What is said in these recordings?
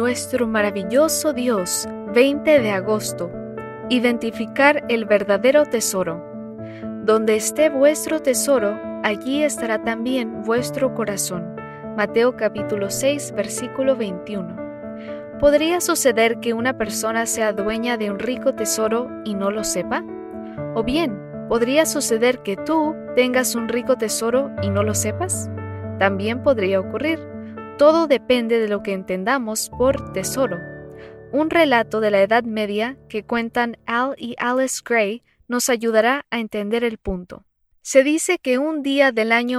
nuestro maravilloso Dios, 20 de agosto. Identificar el verdadero tesoro. Donde esté vuestro tesoro, allí estará también vuestro corazón. Mateo capítulo 6, versículo 21. ¿Podría suceder que una persona sea dueña de un rico tesoro y no lo sepa? O bien, ¿podría suceder que tú tengas un rico tesoro y no lo sepas? También podría ocurrir. Todo depende de lo que entendamos por tesoro. Un relato de la Edad Media que cuentan Al y Alice Gray nos ayudará a entender el punto. Se dice que un día del año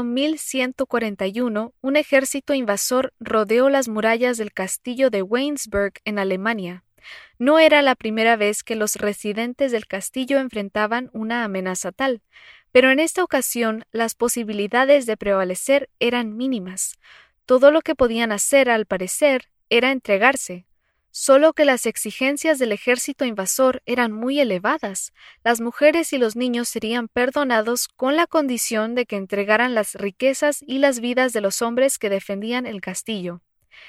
1141, un ejército invasor rodeó las murallas del castillo de Weinsberg en Alemania. No era la primera vez que los residentes del castillo enfrentaban una amenaza tal, pero en esta ocasión las posibilidades de prevalecer eran mínimas. Todo lo que podían hacer, al parecer, era entregarse. Solo que las exigencias del ejército invasor eran muy elevadas. Las mujeres y los niños serían perdonados con la condición de que entregaran las riquezas y las vidas de los hombres que defendían el castillo.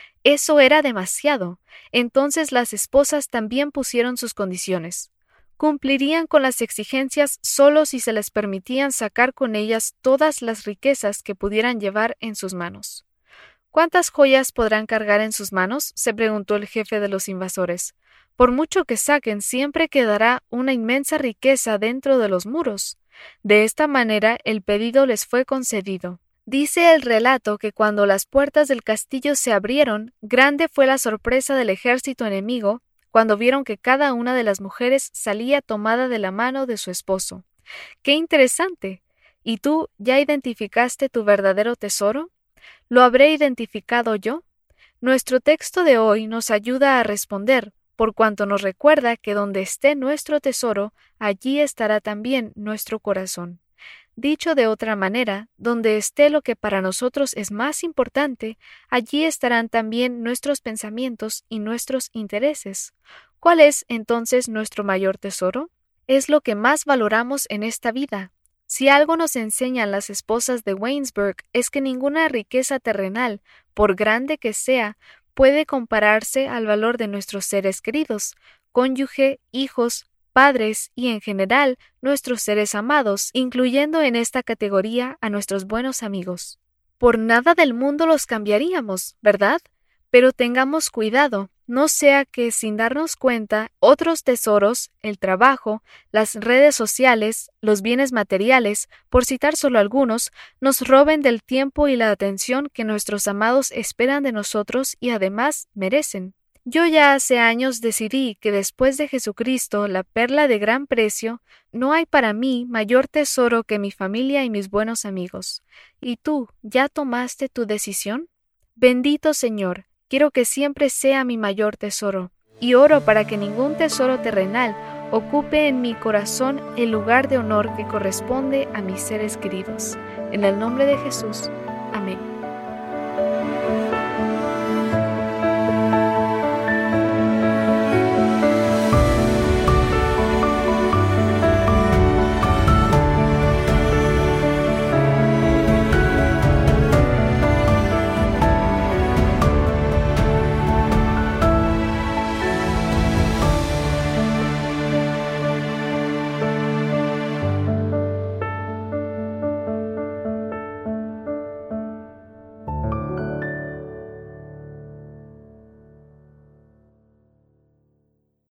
Eso era demasiado. Entonces las esposas también pusieron sus condiciones. Cumplirían con las exigencias solo si se les permitían sacar con ellas todas las riquezas que pudieran llevar en sus manos. ¿Cuántas joyas podrán cargar en sus manos?, se preguntó el jefe de los invasores. Por mucho que saquen, siempre quedará una inmensa riqueza dentro de los muros. De esta manera, el pedido les fue concedido. Dice el relato que cuando las puertas del castillo se abrieron, grande fue la sorpresa del ejército enemigo cuando vieron que cada una de las mujeres salía tomada de la mano de su esposo. ¡Qué interesante! ¿Y tú ya identificaste tu verdadero tesoro? ¿Lo habré identificado yo? Nuestro texto de hoy nos ayuda a responder, por cuanto nos recuerda que donde esté nuestro tesoro, allí estará también nuestro corazón. Dicho de otra manera, donde esté lo que para nosotros es más importante, allí estarán también nuestros pensamientos y nuestros intereses. ¿Cuál es entonces nuestro mayor tesoro? Es lo que más valoramos en esta vida. Si algo nos enseñan las esposas de Weinsberg es que ninguna riqueza terrenal, por grande que sea, puede compararse al valor de nuestros seres queridos, cónyuge, hijos, padres y en general nuestros seres amados, incluyendo en esta categoría a nuestros buenos amigos. Por nada del mundo los cambiaríamos, ¿verdad? Pero tengamos cuidado, no sea que sin darnos cuenta, otros tesoros, el trabajo, las redes sociales, los bienes materiales, por citar solo algunos, nos roben del tiempo y la atención que nuestros amados esperan de nosotros y además merecen. Yo ya hace años decidí que después de Jesucristo, la perla de gran precio, no hay para mí mayor tesoro que mi familia y mis buenos amigos. ¿Y tú, ya tomaste tu decisión? Bendito Señor, quiero que siempre sea mi mayor tesoro, y oro para que ningún tesoro terrenal ocupe en mi corazón el lugar de honor que corresponde a mis seres queridos. En el nombre de Jesús. Amén.